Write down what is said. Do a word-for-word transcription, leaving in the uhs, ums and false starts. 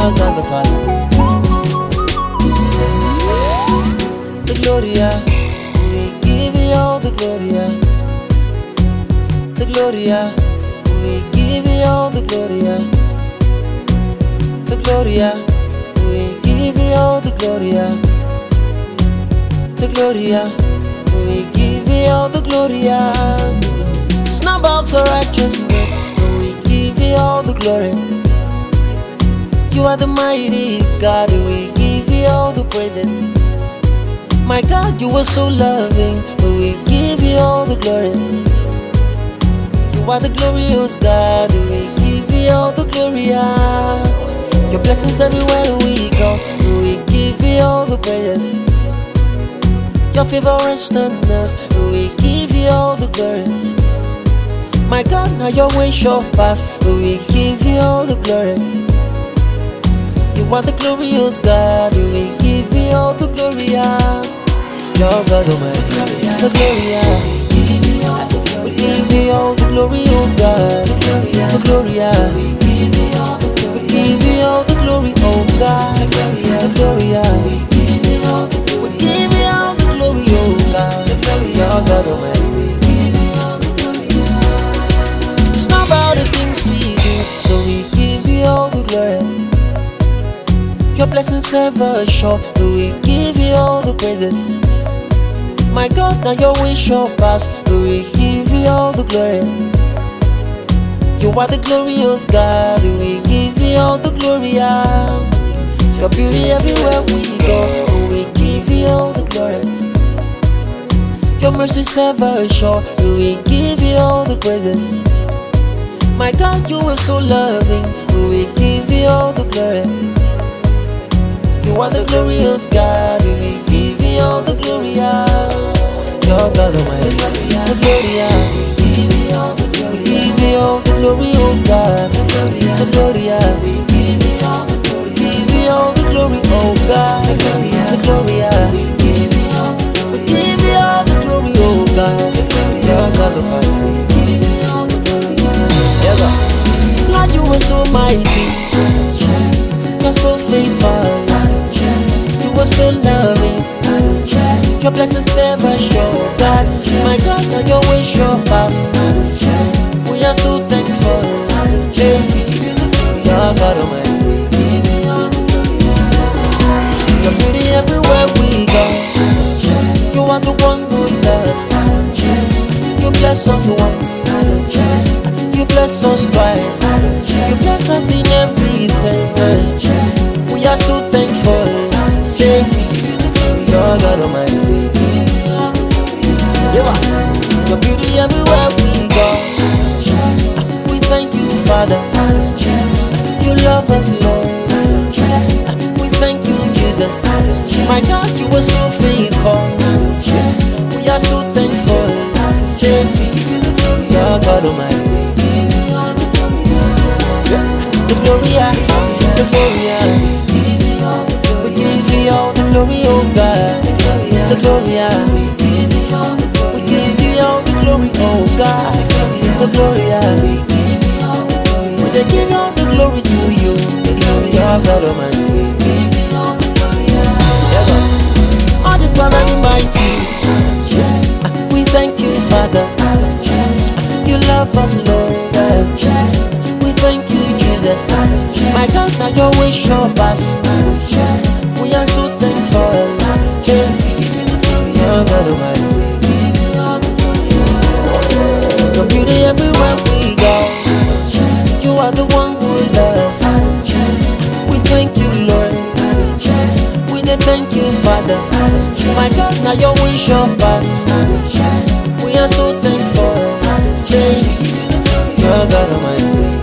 your God the Father. The Gloria, we give you all the Gloria. The Gloria, we give you all the Gloria. The Gloria, we give you all the Gloria. The Gloria, we give you all the Gloria. Snowbox of righteousness, we give you all the glory. You are the mighty God, we give you all the praises. My God, you are so loving, we give you all the glory. You are the glorious God, we give you all the glory. Your blessings everywhere we go, we give you all the praises. Your favor rests on us, we give you all the glory. My God, now your way shall pass, we give you all the glory. You are the glorious God, we give you all the glory. Your God Almighty, the glory. We give you all the glory, oh God. The glory. We give you all the glory, oh God. The glory. We give you all the glory, oh God. Your God Almighty. It's not about the things we do, so we give you all the glory. Your blessings ever sure, so we give you all the praises. My God, now your way shall pass, so we give you all the glory. You are the glorious God, we give you all the glory. Your beauty everywhere we go, we give you all the glory. Your mercy ever sure, so we give you all the praises. My God, you are so loving, we give you all the glory. You are the glorious God, we give you all the glory. Your God Almighty, the glory. We give you all the glory. We give you all the glory, oh God. The glory. We give you all the glory. Give you all the glory, oh God. The glory. We give you all the glory. We give you all the glory, oh God. Your God the Father. We give you all the glory. Lord, you are so mighty. You're so faithful. You are so loving. Your blessings ever show, God. My God, now your way shall pass. We are so thankful. Yeah. Your God Almighty. Your beauty everywhere we go. You are the one who loves. You bless us once. You bless us twice. You bless us in everything. We are so thankful. Say, your God Almighty. Yeah. Your beauty everywhere we go. We thank you, Father. You love us, Lord. We thank you, Jesus. My God, you are so faithful. We are so thankful. Say, your God Almighty. The glory, the glory. We give you all the glory, oh God. The glory. We give you all the glory. We give you all the glory, oh God. The glory. We give you all the glory. We they give all the glory to you. Your God Almighty. We give you all the glory. All the power and mighty. We thank you, Father. You love us, Lord. We thank you, Jesus. My God, now your way shall pass. We are so thankful. Your God Almighty. Your beauty everywhere we go. You are the one who loves. We thank you, Lord. We did thank you, Father. My God, now your way shall pass. We are so thankful. Say, your God Almighty.